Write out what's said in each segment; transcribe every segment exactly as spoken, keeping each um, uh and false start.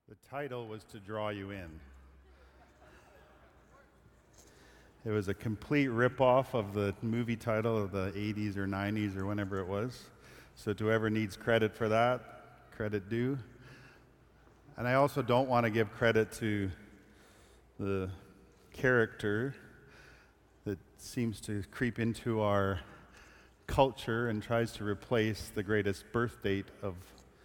The title was to draw you in. It was a complete rip-off of the movie title of the eighties or nineties or whenever it was. So to whoever needs credit for that, credit due. And I also don't want to give credit to the character that seems to creep into our culture and tries to replace the greatest birth date of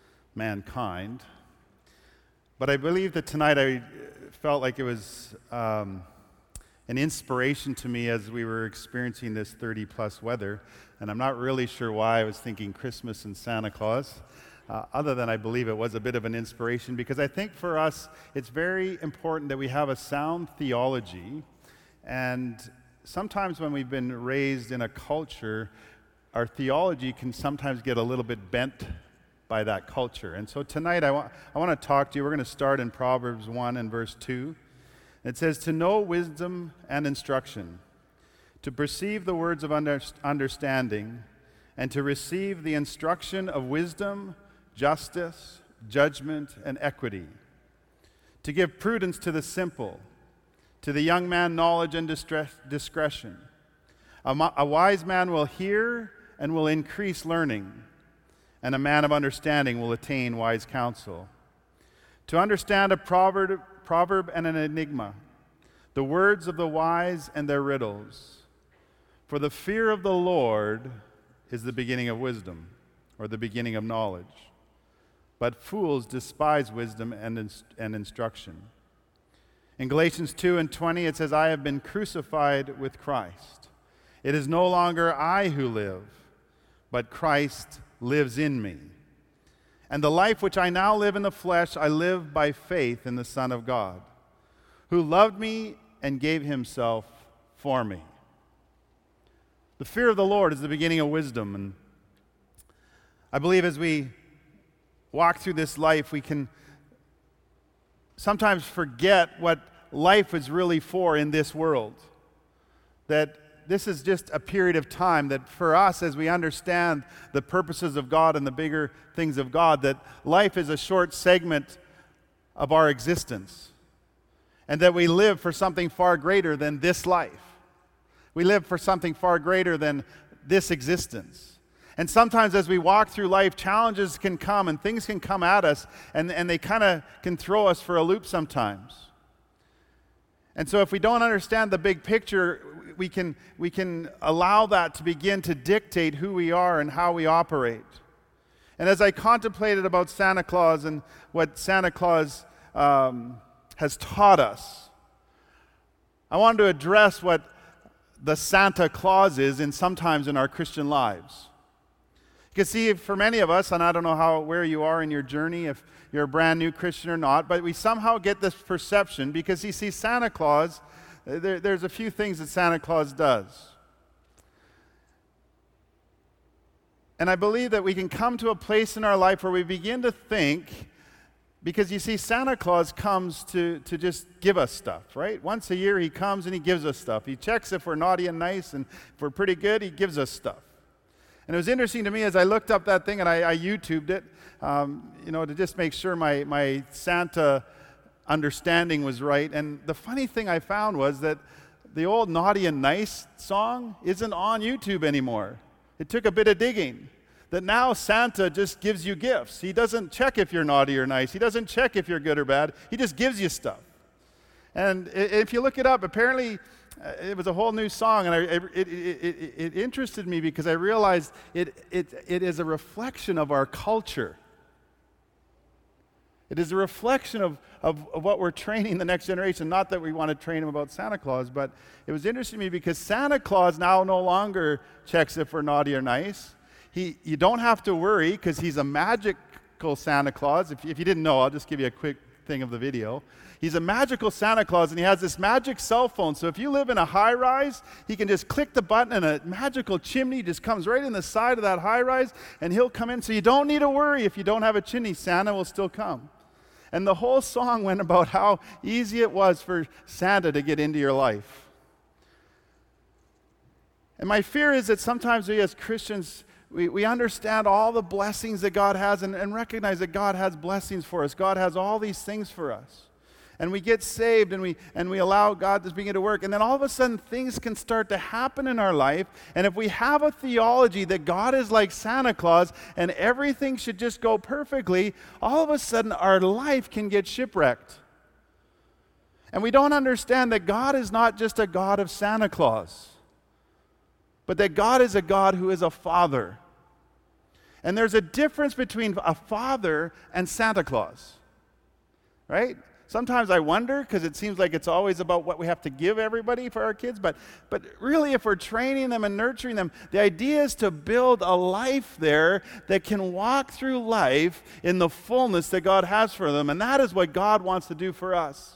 mankind. But I believe that tonight I felt like it was um, an inspiration to me as we were experiencing this thirty plus weather. And I'm not really sure why I was thinking Christmas and Santa Claus, uh, other than I believe it was a bit of an inspiration, because I think for us it's very important that we have a sound theology. And sometimes when we've been raised in a culture, our theology can sometimes get a little bit bent by that culture. And so tonight I want I want to talk to you. We're going to start in Proverbs one and verse two. It says, "To know wisdom and instruction, to perceive the words of under, understanding, and to receive the instruction of wisdom, justice, judgment, and equity, to give prudence to the simple, to the young man knowledge and distress, discretion. A, mo- a wise man will hear and will increase learning, and a man of understanding will attain wise counsel. To understand a proverb, proverb and an enigma, the words of the wise and their riddles. For the fear of the Lord is the beginning of wisdom, or the beginning of knowledge. But fools despise wisdom and, inst- and instruction." In Galatians two and twenty, it says, "I have been crucified with Christ. It is no longer I who live, but Christ lives in me. And the life which I now live in the flesh, I live by faith in the Son of God, who loved me and gave himself for me." The fear of the Lord is the beginning of wisdom. And I believe as we walk through this life, we can sometimes forget what life is really for in this world. That this is just a period of time that for us, as we understand the purposes of God and the bigger things of God, that life is a short segment of our existence, and that we live for something far greater than this life. We live for something far greater than this existence. And sometimes as we walk through life, challenges can come and things can come at us, and, and they kind of can throw us for a loop sometimes. And so if we don't understand the big picture, we can we can allow that to begin to dictate who we are and how we operate. And as I contemplated about Santa Claus and what Santa Claus um, has taught us, I wanted to address what the Santa Claus is in sometimes in our Christian lives. You can see for many of us, and I don't know how where you are in your journey, if you're a brand new Christian or not, but we somehow get this perception because you see Santa Claus. There, there's a few things that Santa Claus does. And I believe that we can come to a place in our life where we begin to think, because you see, Santa Claus comes to, to just give us stuff, right? Once a year he comes and he gives us stuff. He checks if we're naughty and nice, and if we're pretty good, he gives us stuff. And it was interesting to me as I looked up that thing and I, I YouTubed it, um, you know, to just make sure my, my Santa understanding was right. And the funny thing I found was that the old Naughty and Nice song isn't on YouTube anymore. It took a bit of digging. That now Santa just gives you gifts. He doesn't check if you're naughty or nice. He doesn't check if you're good or bad. He just gives you stuff. And if you look it up, apparently uh, it was a whole new song, and I, it, it, it, it interested me because I realized it, it, it is a reflection of our culture. It is a reflection of, of, of what we're training the next generation. Not that we want to train them about Santa Claus, but it was interesting to me because Santa Claus now no longer checks if we're naughty or nice. He, you don't have to worry because he's a magical Santa Claus. If, if you didn't know, I'll just give you a quick thing of the video. He's a magical Santa Claus, and he has this magic cell phone. So if you live in a high-rise, he can just click the button, and a magical chimney just comes right in the side of that high-rise, and he'll come in. So you don't need to worry if you don't have a chimney. Santa will still come. And the whole song went about how easy it was for Santa to get into your life. And my fear is that sometimes we as Christians, we, we understand all the blessings that God has and, and recognize that God has blessings for us. God has all these things for us. And we get saved and we and we allow God to begin to work. And then all of a sudden things can start to happen in our life. And if we have a theology that God is like Santa Claus and everything should just go perfectly, all of a sudden our life can get shipwrecked. And we don't understand that God is not just a God of Santa Claus, but that God is a God who is a father. And there's a difference between a father and Santa Claus, right? Sometimes I wonder, because it seems like it's always about what we have to give everybody for our kids, but, but really if we're training them and nurturing them, the idea is to build a life there that can walk through life in the fullness that God has for them, and that is what God wants to do for us.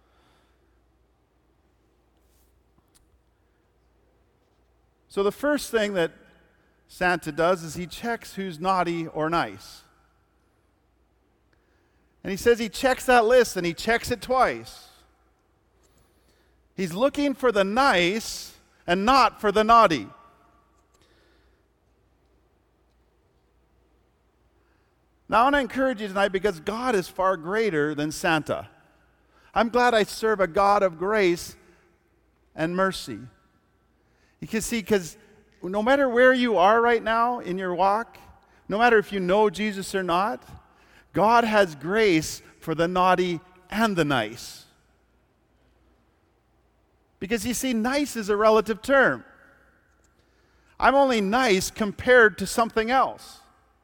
So the first thing that Santa does is he checks who's naughty or nice. And he says he checks that list, and he checks it twice. He's looking for the nice and not for the naughty. Now I want to encourage you tonight because God is far greater than Santa. I'm glad I serve a God of grace and mercy. You can see, because no matter where you are right now in your walk, no matter if you know Jesus or not, God has grace for the naughty and the nice. Because you see, nice is a relative term. I'm only nice compared to something else.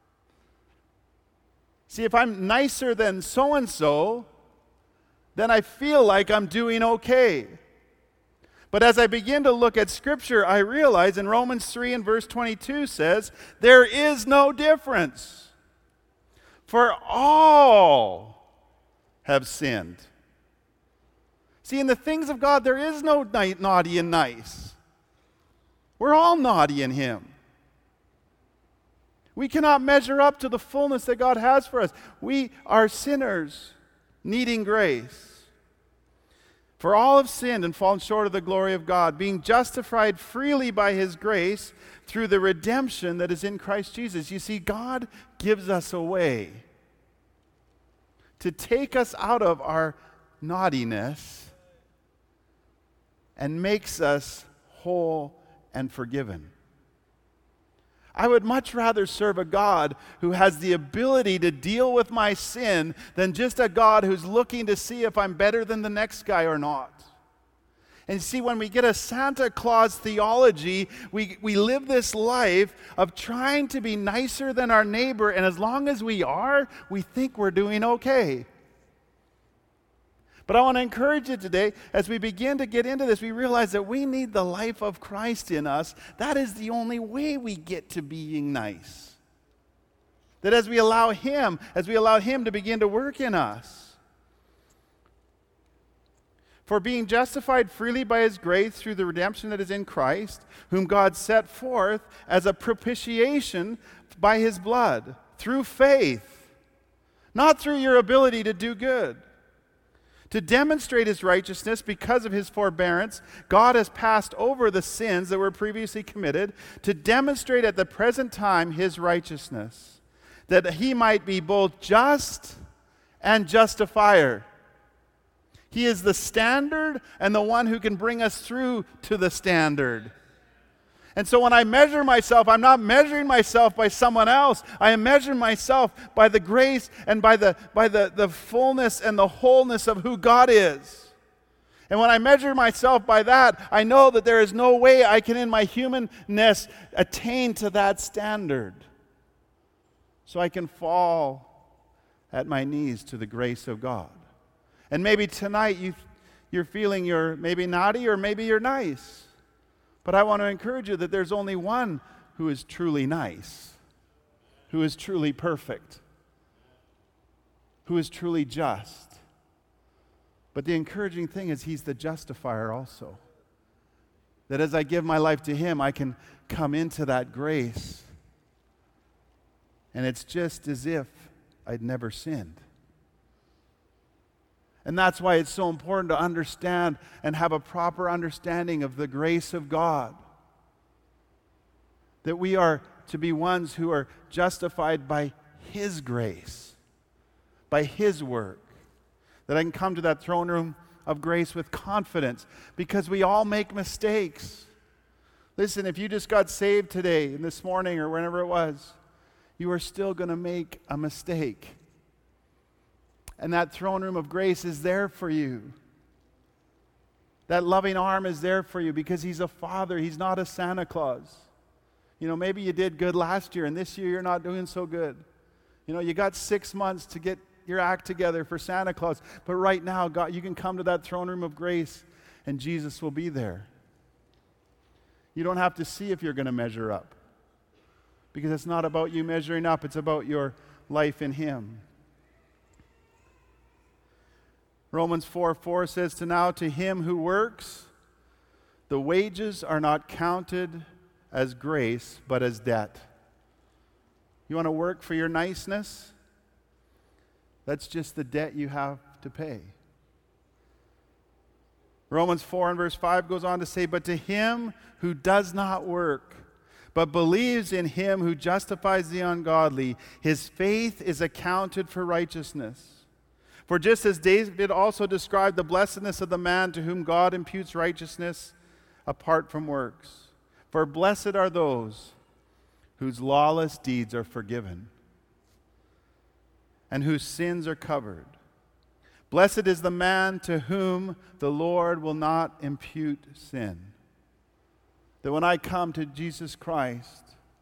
See, if I'm nicer than so-and-so, then I feel like I'm doing okay. But as I begin to look at Scripture, I realize in Romans three and verse twenty-two says, there is no difference. For all have sinned. See, in the things of God, there is no naughty and nice. We're all naughty in Him. We cannot measure up to the fullness that God has for us. We are sinners needing grace. For all have sinned and fallen short of the glory of God, being justified freely by His grace through the redemption that is in Christ Jesus. You see, God gives us a way to take us out of our naughtiness and makes us whole and forgiven. I would much rather serve a God who has the ability to deal with my sin than just a God who's looking to see if I'm better than the next guy or not. And see, when we get a Santa Claus theology, we, we live this life of trying to be nicer than our neighbor, and as long as we are, we think we're doing okay. But I want to encourage you today, as we begin to get into this, we realize that we need the life of Christ in us. That is the only way we get to being nice. That as we allow Him, as we allow Him to begin to work in us. For being justified freely by His grace through the redemption that is in Christ, whom God set forth as a propitiation by His blood, through faith, not through your ability to do good. To demonstrate His righteousness because of His forbearance, God has passed over the sins that were previously committed to demonstrate at the present time His righteousness, that He might be both just and justifier. He is the standard and the one who can bring us through to the standard. And so when I measure myself, I'm not measuring myself by someone else. I am measuring myself by the grace and by the by the, the fullness and the wholeness of who God is. And when I measure myself by that, I know that there is no way I can in my humanness attain to that standard. So I can fall at my knees to the grace of God. And maybe tonight you, you're feeling you're maybe naughty or maybe you're nice. But I want to encourage you that there's only one who is truly nice, who is truly perfect, who is truly just. But the encouraging thing is He's the justifier also. That as I give my life to Him, I can come into that grace. And it's just as if I'd never sinned. And that's why it's so important to understand and have a proper understanding of the grace of God. That we are to be ones who are justified by His grace, by His work. That I can come to that throne room of grace with confidence, because we all make mistakes. Listen, if you just got saved today and this morning or whenever it was, you are still going to make a mistake. And that throne room of grace is there for you. That loving arm is there for you because He's a Father. He's not a Santa Claus. You know, maybe you did good last year and this year you're not doing so good. You know, you got six months to get your act together for Santa Claus. But right now, God, you can come to that throne room of grace and Jesus will be there. You don't have to see if you're going to measure up, because it's not about you measuring up. It's about your life in Him. Romans four four says, to now to him who works, the wages are not counted as grace, but as debt. You want to work for your niceness? That's just the debt you have to pay. Romans four and verse five goes on to say, but to him who does not work, but believes in Him who justifies the ungodly, his faith is accounted for righteousness. For just as David also described the blessedness of the man to whom God imputes righteousness apart from works. For blessed are those whose lawless deeds are forgiven and whose sins are covered. Blessed is the man to whom the Lord will not impute sin. That when I come to Jesus Christ,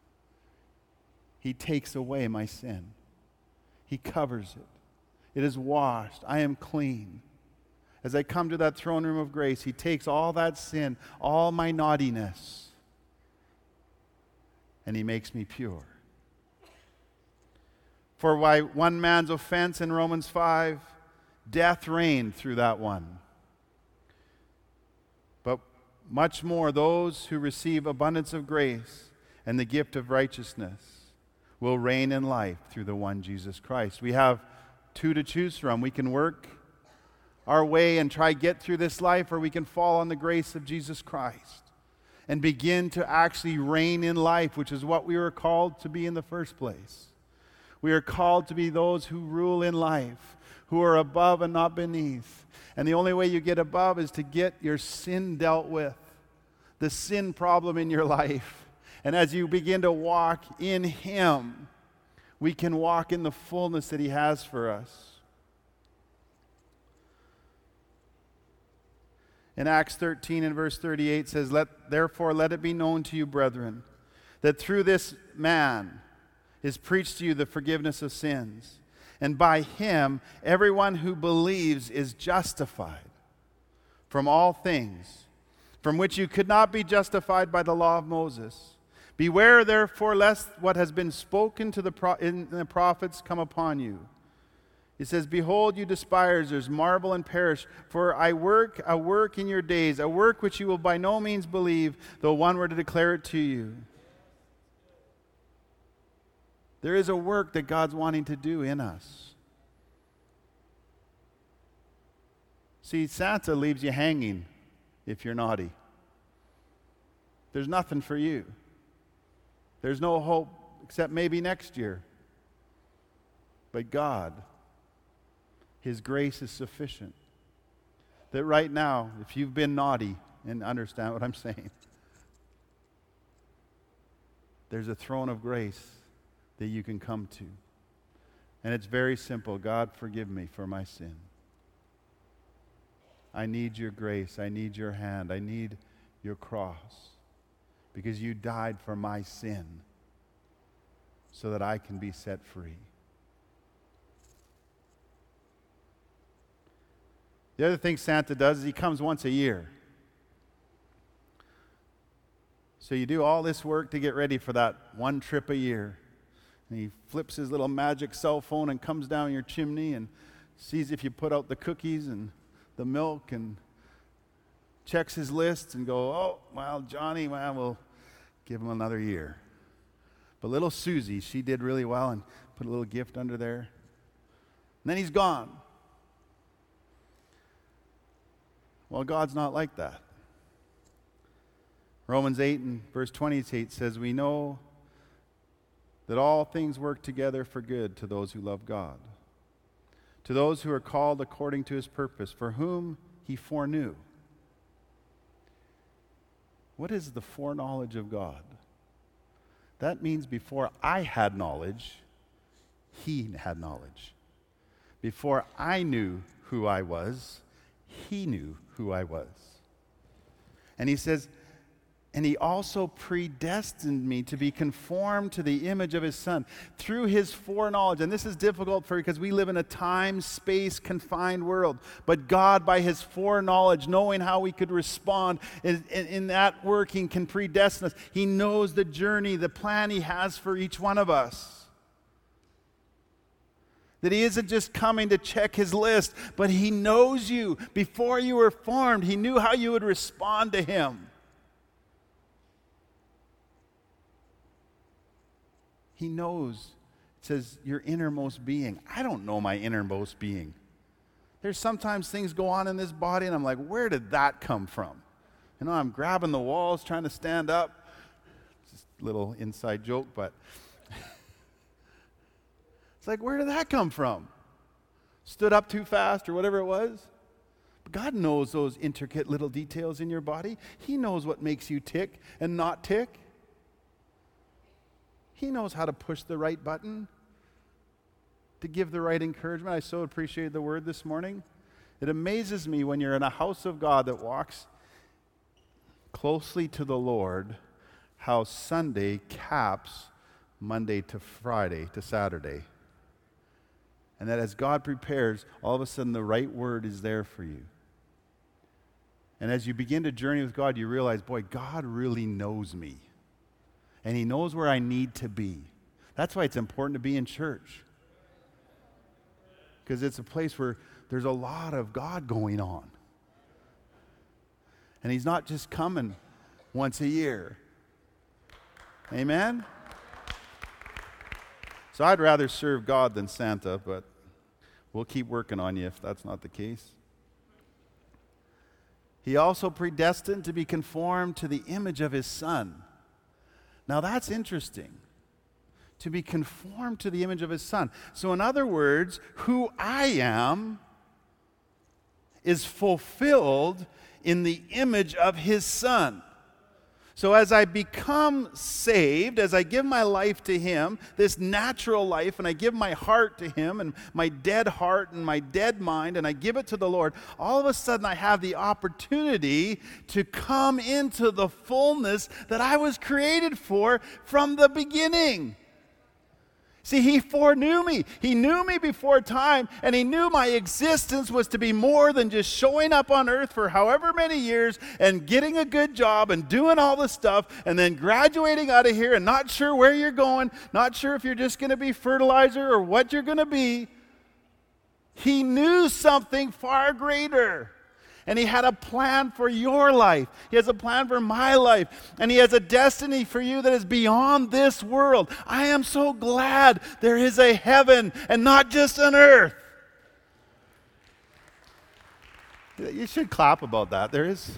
He takes away my sin. He covers it. It is washed. I am clean. As I come to that throne room of grace, He takes all that sin, all my naughtiness, and He makes me pure. For by one man's offense in Romans five, death reigned through that one. But much more, those who receive abundance of grace and the gift of righteousness will reign in life through the one Jesus Christ. We have two to choose from. We can work our way and try get through this life, or we can fall on the grace of Jesus Christ and begin to actually reign in life, which is what we were called to be in the first place. We are called to be those who rule in life, who are above and not beneath. And the only way you get above is to get your sin dealt with, the sin problem in your life. And as you begin to walk in Him, we can walk in the fullness that He has for us. In Acts thirteen and verse thirty-eight says, let, therefore let it be known to you, brethren, that through this man is preached to you the forgiveness of sins. And by Him, everyone who believes is justified from all things, from which you could not be justified by the law of Moses. Beware, therefore, lest what has been spoken to the pro- in the prophets come upon you. It says, behold, you despisers, marvel and perish, for I work a work in your days, a work which you will by no means believe, though one were to declare it to you. There is a work that God's wanting to do in us. See, Santa leaves you hanging if you're naughty. There's nothing for you. There's no hope except maybe next year. But God, His grace is sufficient. That right now, if you've been naughty, and understand what I'm saying, there's a throne of grace that you can come to. And it's very simple. God, forgive me for my sin. I need your grace. I need your hand. I need your cross. Because you died for my sin so that I can be set free. The other thing Santa does is he comes once a year. So you do all this work to get ready for that one trip a year. And he flips his little magic cell phone and comes down your chimney and sees if you put out the cookies and the milk and checks his list and go, oh, well, Johnny, well, we'll give him another year. But little Susie, she did really well and put a little gift under there. And then he's gone. Well, God's not like that. Romans eight and verse twenty-eight says, we know that all things work together for good to those who love God, to those who are called according to his purpose, for whom he foreknew. What is the foreknowledge of God? That means before I had knowledge, he had knowledge. Before I knew who I was, he knew who I was. And he says, and he also predestined me to be conformed to the image of his Son through his foreknowledge. And this is difficult for because we live in a time, space, confined world. But God, by his foreknowledge, knowing how we could respond in, in, in that working, can predestine us. He knows the journey, the plan he has for each one of us. That he isn't just coming to check his list, but he knows you. Before you were formed, he knew how you would respond to him. He knows, it says, your innermost being. I don't know my innermost being. There's sometimes things go on in this body, and I'm like, where did that come from? You know, I'm grabbing the walls, trying to stand up. Just a little inside joke, but it's like, where did that come from? Stood up too fast or whatever it was? But God knows those intricate little details in your body. He knows what makes you tick and not tick. He knows how to push the right button, to give the right encouragement. I so appreciate the word this morning. It amazes me when you're in a house of God that walks closely to the Lord, how Sunday caps Monday to Friday to Saturday. And that as God prepares, all of a sudden the right word is there for you. And as you begin to journey with God, you realize, boy, God really knows me. And he knows where I need to be. That's why it's important to be in church. Because it's a place where there's a lot of God going on. And he's not just coming once a year. Amen? So I'd rather serve God than Santa, but we'll keep working on you if that's not the case. He also predestined to be conformed to the image of his Son. Now that's interesting, to be conformed to the image of his Son. So in other words, who I am is fulfilled in the image of his Son. So as I become saved, as I give my life to him, this natural life, and I give my heart to him, and my dead heart and my dead mind, and I give it to the Lord, all of a sudden I have the opportunity to come into the fullness that I was created for from the beginning. See, he foreknew me. He knew me before time, and he knew my existence was to be more than just showing up on earth for however many years and getting a good job and doing all the stuff and then graduating out of here and not sure where you're going, not sure if you're just going to be fertilizer or what you're going to be. He knew something far greater. And he had a plan for your life. He has a plan for my life. And he has a destiny for you that is beyond this world. I am so glad there is a heaven and not just an earth. You should clap about that. There is,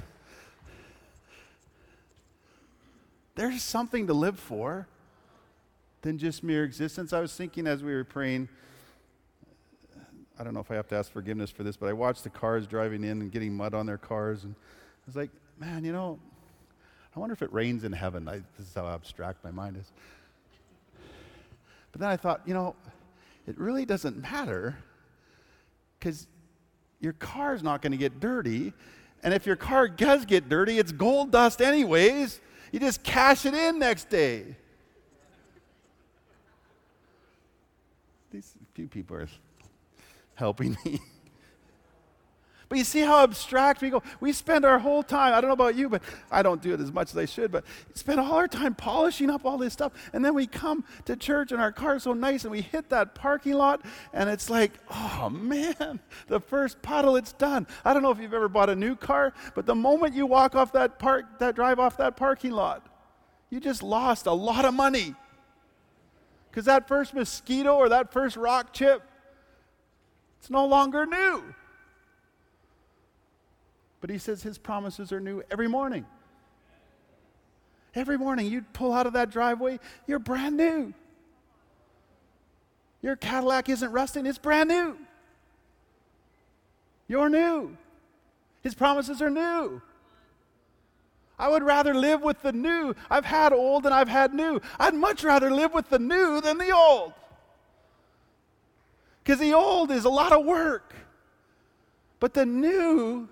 there's something to live for than just mere existence. I was thinking as we were praying, I don't know if I have to ask forgiveness for this, but I watched the cars driving in and getting mud on their cars, and I was like, man, you know, I wonder if it rains in heaven. I, this is how abstract my mind is. But then I thought, you know, it really doesn't matter because your car's not going to get dirty, and if your car does get dirty, it's gold dust anyways. You just cash it in next day. These few people are helping me. But you see how abstract we go. We spend our whole time, I don't know about you, but I don't do it as much as I should, but spend all our time polishing up all this stuff. And then we come to church and our car's so nice and we hit that parking lot and it's like, oh man, the first puddle, it's done. I don't know if you've ever bought a new car, but the moment you walk off that park, that drive off that parking lot, you just lost a lot of money. Because that first mosquito or that first rock chip, it's no longer new. But he says his promises are new every morning. Every morning you pull out of that driveway, you're brand new. Your Cadillac isn't rusting, it's brand new. You're new. His promises are new. I would rather live with the new. I've had old and I've had new. I'd much rather live with the new than the old. Because the old is a lot of work. But the new,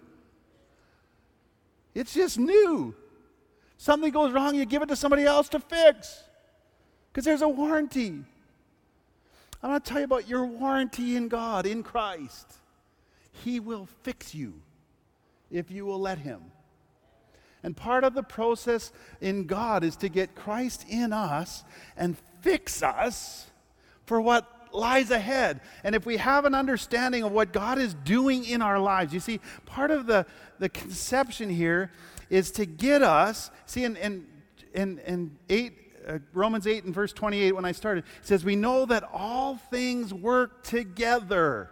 it's just new. Something goes wrong, you give it to somebody else to fix. Because there's a warranty. I'm going to tell you about your warranty in God, in Christ. He will fix you if you will let him. And part of the process in God is to get Christ in us and fix us for what lies ahead. And if we have an understanding of what God is doing in our lives, you see, part of the, the conception here is to get us, see, in, in, in, in eight, uh, Romans eight and verse twenty-eight, when I started, it says, we know that all things work together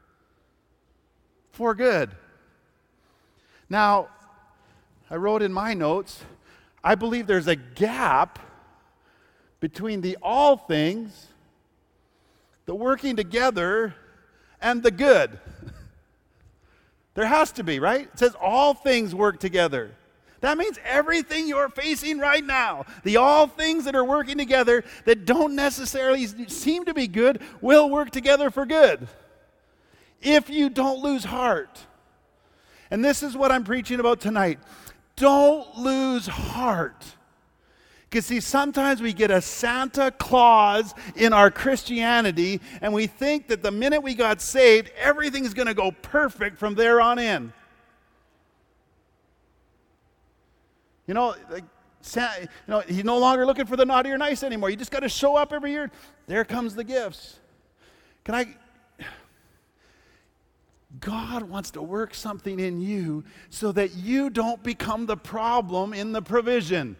for good. Now, I wrote in my notes, I believe there's a gap between the all things, the working together, and the good. There has to be, right? It says all things work together. That means everything you're facing right now, the all things that are working together that don't necessarily seem to be good, will work together for good. If you don't lose heart. And this is what I'm preaching about tonight. Don't lose heart. Because see, sometimes we get a Santa Claus in our Christianity, and we think that the minute we got saved, everything's going to go perfect from there on in. You know, like, Santa, you know, he's no longer looking for the naughty or nice anymore. You just got to show up every year. There comes the gifts. Can I... God wants to work something in you so that you don't become the problem in the provision.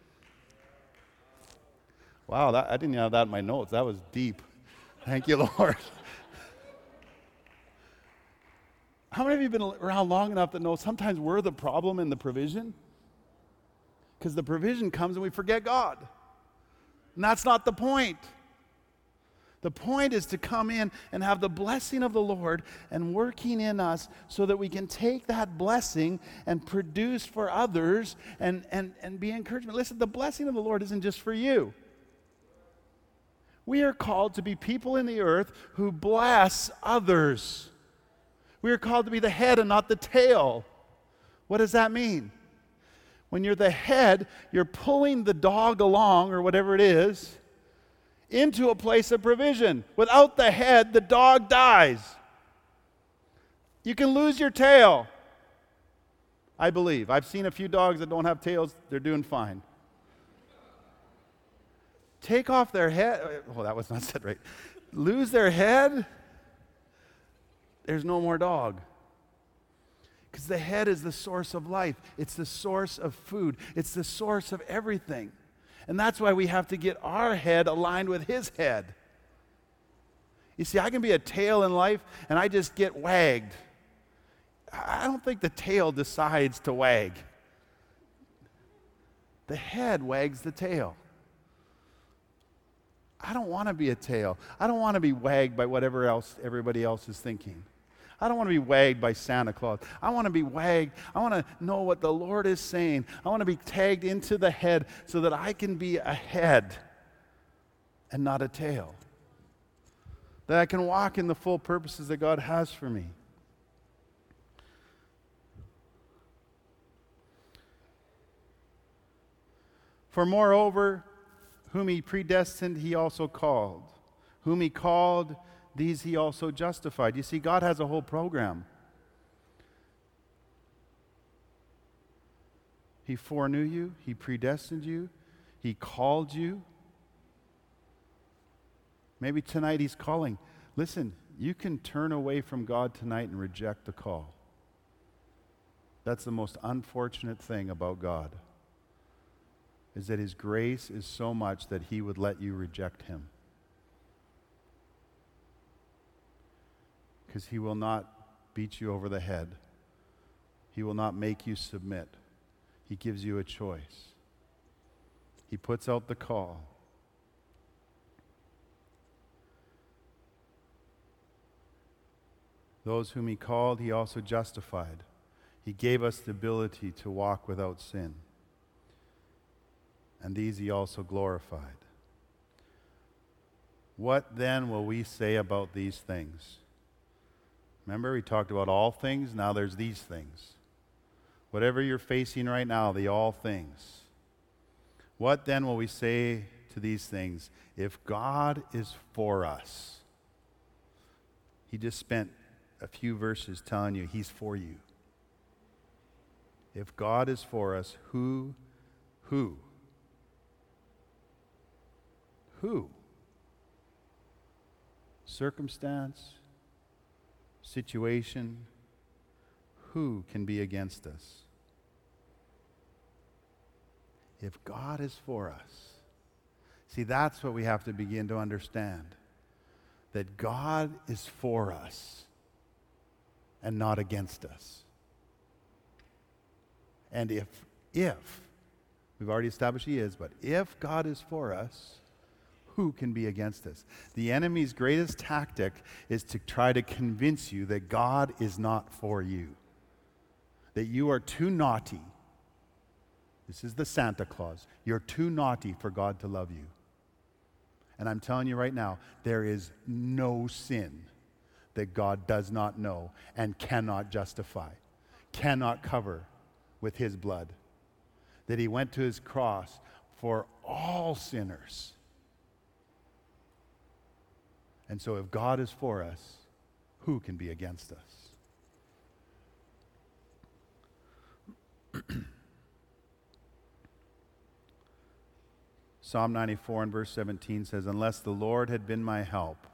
Wow, that, I didn't have that in my notes. That was deep. Thank you, Lord. How many of you have been around long enough to know sometimes we're the problem in the provision? Because the provision comes and we forget God. And that's not the point. The point is to come in and have the blessing of the Lord and working in us so that we can take that blessing and produce for others and, and, and be encouragement. Listen, the blessing of the Lord isn't just for you. We are called to be people in the earth who bless others. We are called to be the head and not the tail. What does that mean? When you're the head, you're pulling the dog along or whatever it is into a place of provision. Without the head, the dog dies. You can lose your tail, I believe. I've seen a few dogs that don't have tails. They're doing fine. Take off their head. Oh, that was not said right. Lose their head. There's no more dog. Because the head is the source of life. It's the source of food. It's the source of everything. And that's why we have to get our head aligned with his head. You see, I can be a tail in life and I just get wagged. I don't think the tail decides to wag. The head wags the tail. I don't want to be a tail. I don't want to be wagged by whatever else everybody else is thinking. I don't want to be wagged by Santa Claus. I want to be wagged. I want to know what the Lord is saying. I want to be tagged into the head so that I can be a head and not a tail. That I can walk in the full purposes that God has for me. For moreover, whom he predestined, he also called. Whom he called, these he also justified. You see, God has a whole program. He foreknew you. He predestined you. He called you. Maybe tonight he's calling. Listen, you can turn away from God tonight and reject the call. That's the most unfortunate thing about God, is that his grace is so much that he would let you reject him. Because he will not beat you over the head. He will not make you submit. He gives you a choice. He puts out the call. Those whom he called, he also justified. He gave us the ability to walk without sin. And these he also glorified. What then will we say about these things? Remember, we talked about all things. Now there's these things. Whatever you're facing right now, the all things. What then will we say to these things? If God is for us, he just spent a few verses telling you he's for you. If God is for us, who, who, who? Circumstance, situation, who can be against us? If God is for us. See, that's what we have to begin to understand. That God is for us and not against us. And if, if, we've already established he is, but if God is for us, who can be against us? The enemy's greatest tactic is to try to convince you that God is not for you. That you are too naughty. This is the Santa Claus. You're too naughty for God to love you. And I'm telling you right now, there is no sin that God does not know and cannot justify, cannot cover with his blood. That he went to his cross for all sinners. And so if God is for us, who can be against us? Psalm ninety-four and verse seventeen says, unless the Lord had been my help,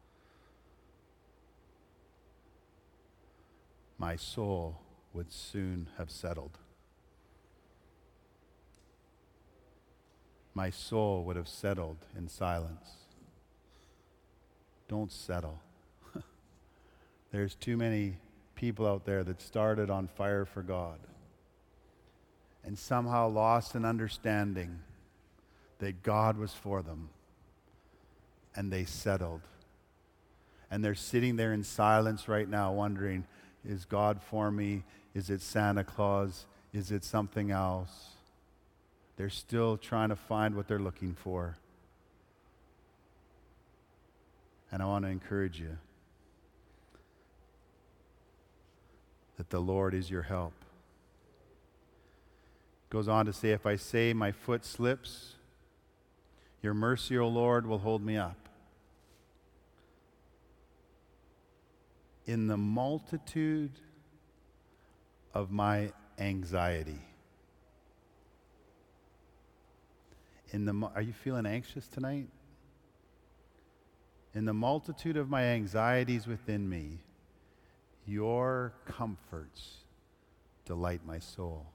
my soul would soon have settled. My soul would have settled in silence. Don't settle. There's too many people out there that started on fire for God and somehow lost an understanding that God was for them, and they settled. And they're sitting there in silence right now wondering, is God for me? Is it Santa Claus? Is it something else? They're still trying to find what they're looking for. And I want to encourage you that the Lord is your help. Goes on to say, if I say my foot slips, your mercy, O Lord, will hold me up. In the multitude of my anxiety. In the, are you feeling anxious tonight? In the multitude of my anxieties within me, your comforts delight my soul.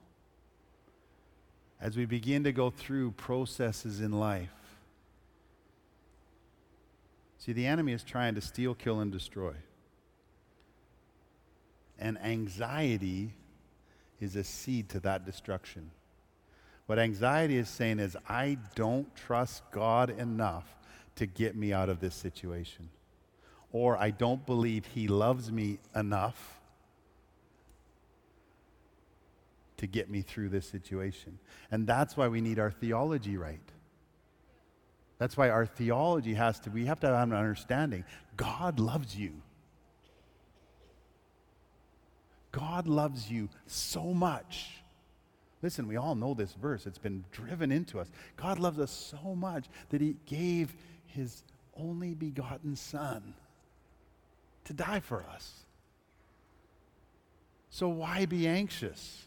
As we begin to go through processes in life, see, the enemy is trying to steal, kill, and destroy. And anxiety is a seed to that destruction. What anxiety is saying is, I don't trust God enough to get me out of this situation. Or I don't believe he loves me enough to get me through this situation. And that's why we need our theology right. That's why our theology has to, we have to have an understanding. God loves you. God loves you so much. Listen, we all know this verse. It's been driven into us. God loves us so much that he gave his only begotten Son to die for us. So why be anxious?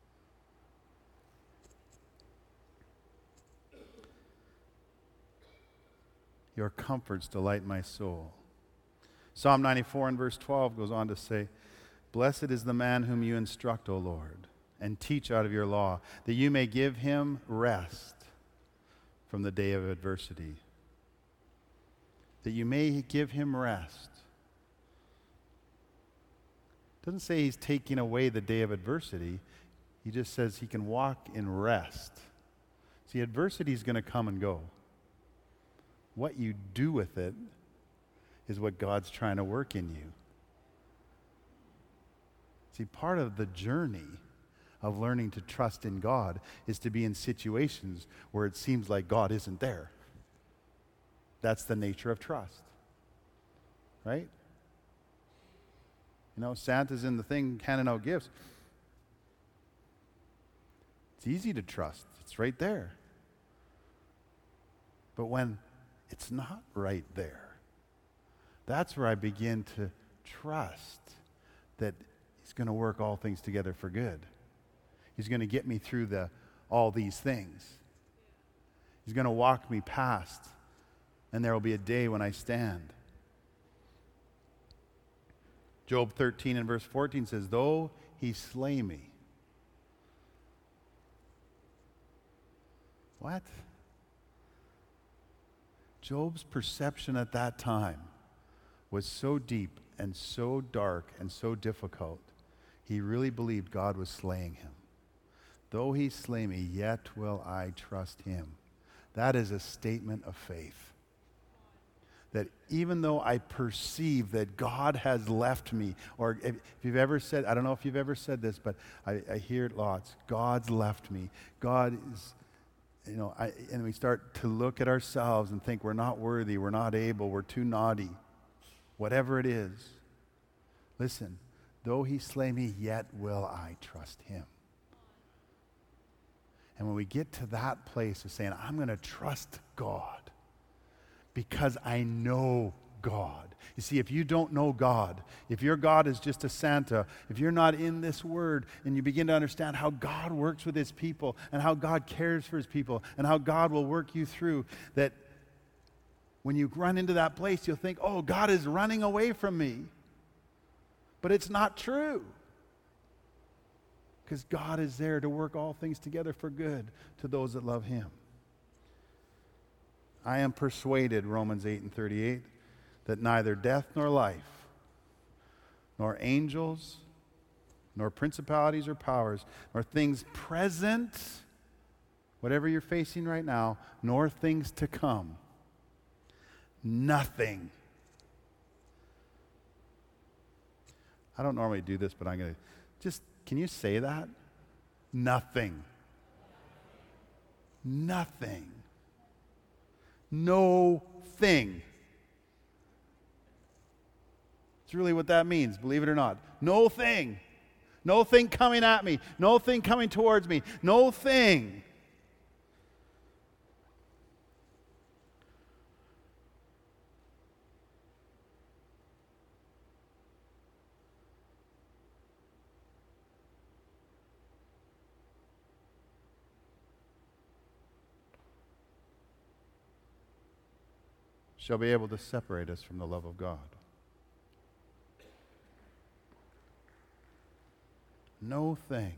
Your comforts delight my soul. Psalm ninety-four and verse twelve goes on to say, blessed is the man whom you instruct, O Lord, and teach out of your law, that you may give him rest from the day of adversity. That you may give him rest. It doesn't say he's taking away the day of adversity. He just says he can walk in rest. See, adversity is going to come and go. What you do with it is what God's trying to work in you. See, part of the journey of learning to trust in God is to be in situations where it seems like God isn't there. That's the nature of trust, right? You know, Santa's in the thing handing out gifts. It's easy to trust. It's right there. But when it's not right there, that's where I begin to trust that He's going to work all things together for good. He's going to get me through the all these things. He's going to walk me past, and there will be a day when I stand. Job thirteen and verse fourteen says, though He slay me. What? Job's perception at that time was so deep and so dark and so difficult, he really believed God was slaying him. Though He slay me, yet will I trust Him. That is a statement of faith. That even though I perceive that God has left me, or if, if you've ever said, I don't know if you've ever said this, but I, I hear it lots, God's left me. God is, you know, I, and we start to look at ourselves and think we're not worthy, we're not able, we're too naughty. Whatever it is, listen, though He slay me, yet will I trust Him. And when we get to that place of saying, I'm going to trust God because I know God. You see, if you don't know God, if your God is just a Santa, if you're not in this Word and you begin to understand how God works with His people and how God cares for His people and how God will work you through, that when you run into that place, you'll think, oh, God is running away from me. But it's not true. Because God is there to work all things together for good to those that love Him. I am persuaded, Romans eight and thirty-eight, that neither death nor life, nor angels, nor principalities or powers, nor things present, whatever you're facing right now, nor things to come, nothing. I don't normally do this, but I'm going to just, can you say that? Nothing. Nothing. No thing. It's really what that means, believe it or not. No thing. No thing coming at me. No thing coming towards me. No thing. Shall be able to separate us from the love of God. No thing.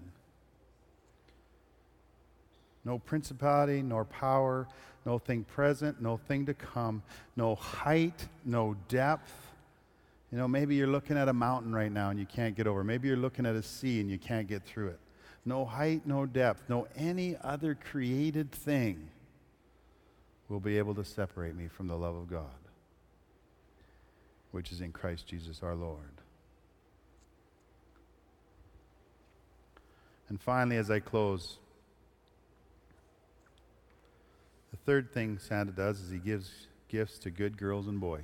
No principality, nor power, no thing present, no thing to come, no height, no depth. You know, maybe you're looking at a mountain right now and you can't get over. Maybe you're looking at a sea and you can't get through it. No height, no depth, no any other created thing will be able to separate me from the love of God, which is in Christ Jesus our Lord. And finally, as I close, the third thing Santa does is he gives gifts to good girls and boys.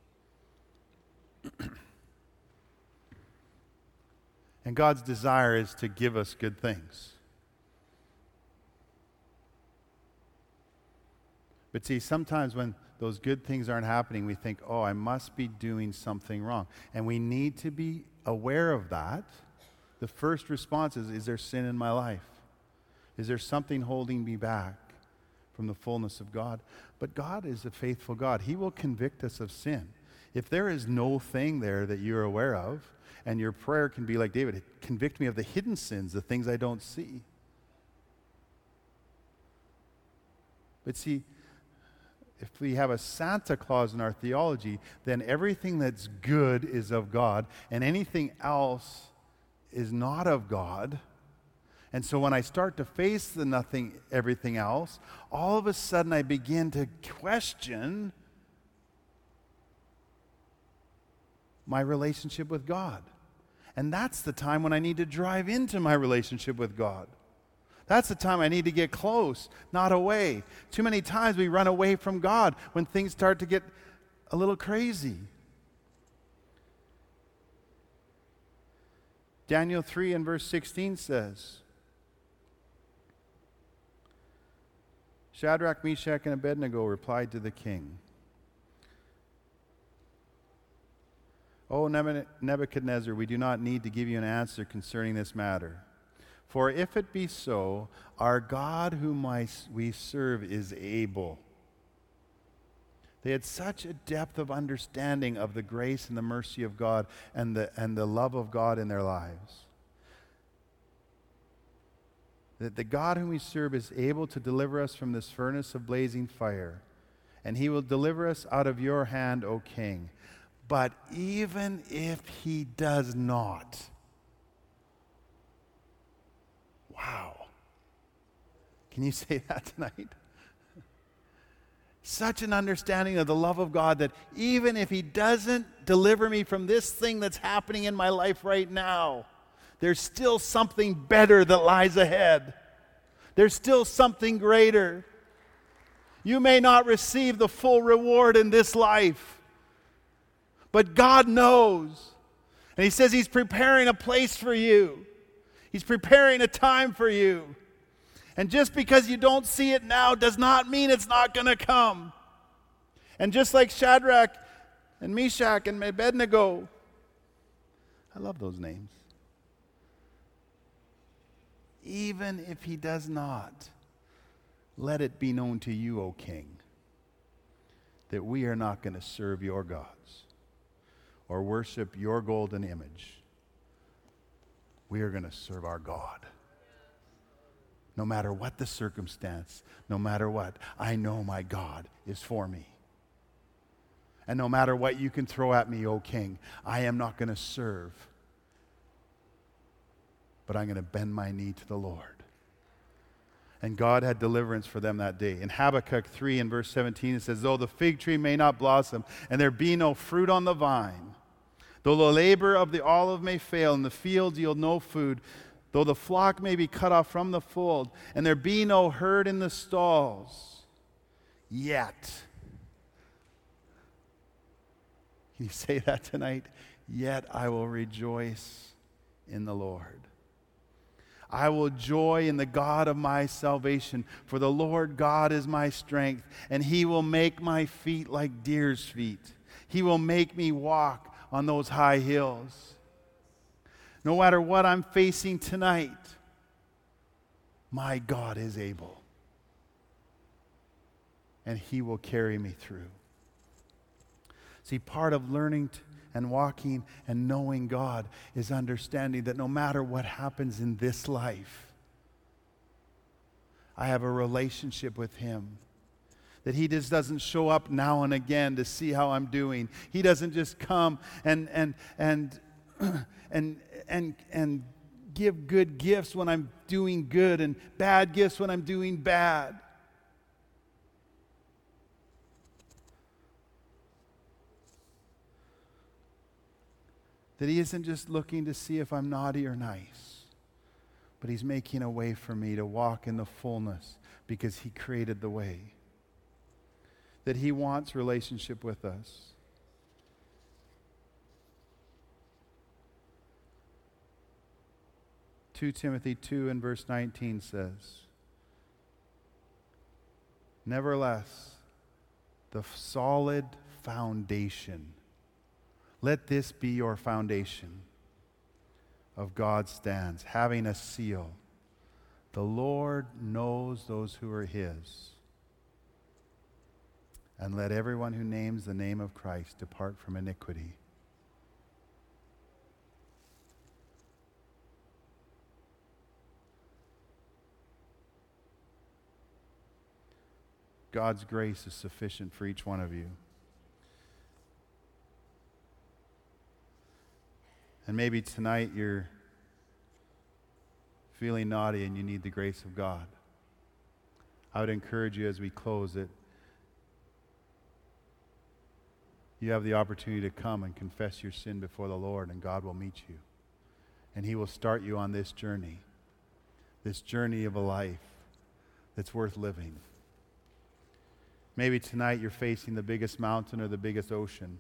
And God's desire is to give us good things. But see, sometimes when those good things aren't happening, we think, oh, I must be doing something wrong. And we need to be aware of that. The first response is, is there sin in my life? Is there something holding me back from the fullness of God? But God is a faithful God. He will convict us of sin. If there is no thing there that you're aware of, and your prayer can be like David, convict me of the hidden sins, the things I don't see. But see, if we have a Santa Claus in our theology, then everything that's good is of God, and anything else is not of God. And so when I start to face the nothing, everything else, all of a sudden I begin to question my relationship with God. And that's the time when I need to drive into my relationship with God. That's the time I need to get close, not away. Too many times we run away from God when things start to get a little crazy. Daniel three and verse sixteen says, Shadrach, Meshach, and Abednego replied to the king, O Nebuchadnezzar, we do not need to give you an answer concerning this matter. For if it be so, our God whom we serve is able. They had such a depth of understanding of the grace and the mercy of God and the, and the love of God in their lives, that the God whom we serve is able to deliver us from this furnace of blazing fire, and he will deliver us out of your hand, O king. But even if he does not, wow. Can you say that tonight? Such an understanding of the love of God that even if he doesn't deliver me from this thing that's happening in my life right now, there's still something better that lies ahead. There's still something greater. You may not receive the full reward in this life, but God knows. And he says he's preparing a place for you. He's preparing a time for you. And just because you don't see it now does not mean it's not going to come. And just like Shadrach and Meshach and Abednego, I love those names. Even if he does not, let it be known to you, O king, that we are not going to serve your gods or worship your golden image. We are going to serve our God. No matter what the circumstance, no matter what, I know my God is for me. And no matter what you can throw at me, O king, I am not going to serve, but I'm going to bend my knee to the Lord. And God had deliverance for them that day. In Habakkuk three and verse seventeen, it says, though the fig tree may not blossom, and there be no fruit on the vine, though the labor of the olive may fail, and the fields yield no food, though the flock may be cut off from the fold, and there be no herd in the stalls, yet. Can you say that tonight? Yet I will rejoice in the Lord. I will joy in the God of my salvation, for the Lord God is my strength, and he will make my feet like deer's feet. He will make me walk on those high hills. No matter what I'm facing tonight, my God is able. And he will carry me through. See, part of learning to, and walking and knowing God is understanding that no matter what happens in this life, I have a relationship with him. That he just doesn't show up now and again to see how I'm doing. He doesn't just come and and and and and and give good gifts when I'm doing good and bad gifts when I'm doing bad. That he isn't just looking to see if I'm naughty or nice, but he's making a way for me to walk in the fullness because he created the way. That he wants relationship with us. Second Timothy two and verse nineteen says, nevertheless, the solid foundation, let this be your foundation of God stands, having a seal. The Lord knows those who are his. And let everyone who names the name of Christ depart from iniquity. God's grace is sufficient for each one of you. And maybe tonight you're feeling naughty and you need the grace of God. I would encourage you as we close it, you have the opportunity to come and confess your sin before the Lord, and God will meet you. And he will start you on this journey, this journey of a life that's worth living. Maybe tonight you're facing the biggest mountain or the biggest ocean.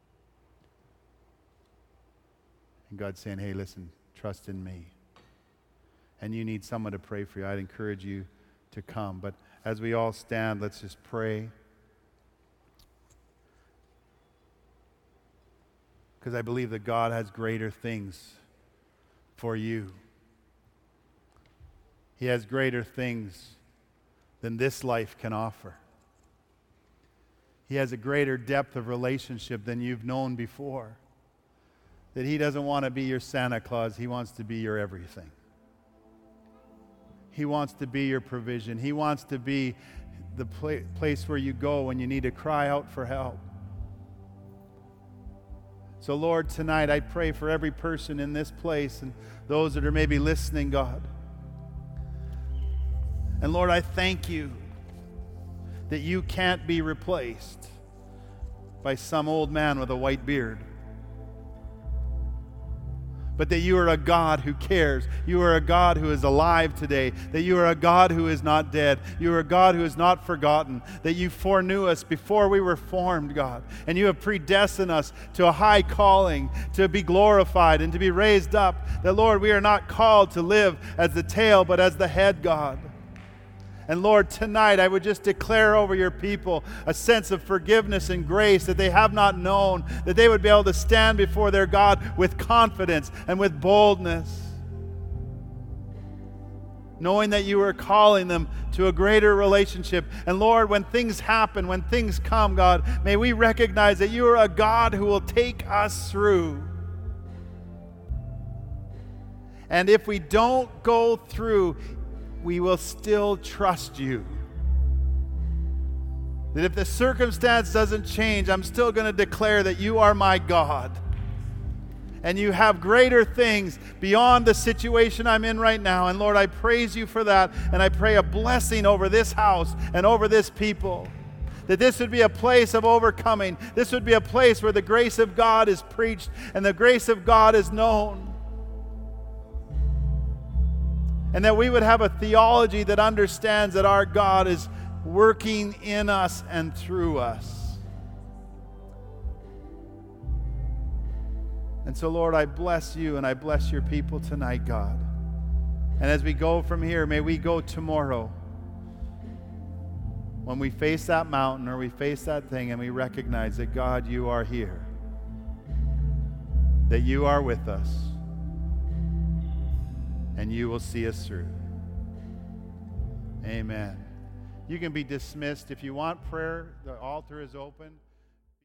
And God's saying, hey, listen, trust in me. And you need someone to pray for you. I'd encourage you to come. But as we all stand, let's just pray. Because I believe that God has greater things for you. He has greater things than this life can offer. He has a greater depth of relationship than you've known before. That he doesn't want to be your Santa Claus. He wants to be your everything. He wants to be your provision. He wants to be the pla- place where you go when you need to cry out for help. So Lord, tonight I pray for every person in this place and those that are maybe listening, God. And Lord, I thank you that you can't be replaced by some old man with a white beard. But that you are a God who cares. You are a God who is alive today. That you are a God who is not dead. You are a God who is not forgotten. That you foreknew us before we were formed, God. And you have predestined us to a high calling, to be glorified and to be raised up. That, Lord, we are not called to live as the tail, but as the head, God. And Lord, tonight I would just declare over your people a sense of forgiveness and grace that they have not known, that they would be able to stand before their God with confidence and with boldness, knowing that you are calling them to a greater relationship. And Lord, when things happen, when things come, God, may we recognize that you are a God who will take us through. And if we don't go through, we will still trust you. That if the circumstance doesn't change, I'm still going to declare that you are my God. And you have greater things beyond the situation I'm in right now. And Lord, I praise you for that. And I pray a blessing over this house and over this people. That this would be a place of overcoming. This would be a place where the grace of God is preached and the grace of God is known. And that we would have a theology that understands that our God is working in us and through us. And so, Lord, I bless you and I bless your people tonight, God. And as we go from here, may we go tomorrow when we face that mountain or we face that thing and we recognize that, God, you are here. That you are with us. And you will see us through. Amen. You can be dismissed. If you want prayer, the altar is open.